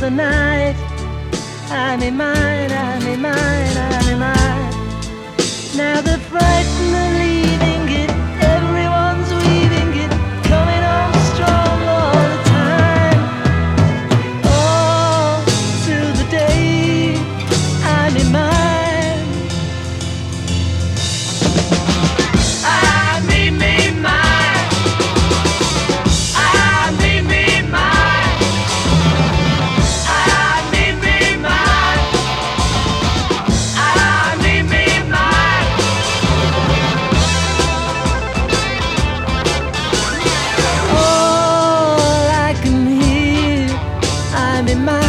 the night. I'm in mine, I'm in mine, I'm in mine. Now the frightened are leaving it, everyone's weaving it, coming on strong all the time. All through the day, I'm in mine. I'm in my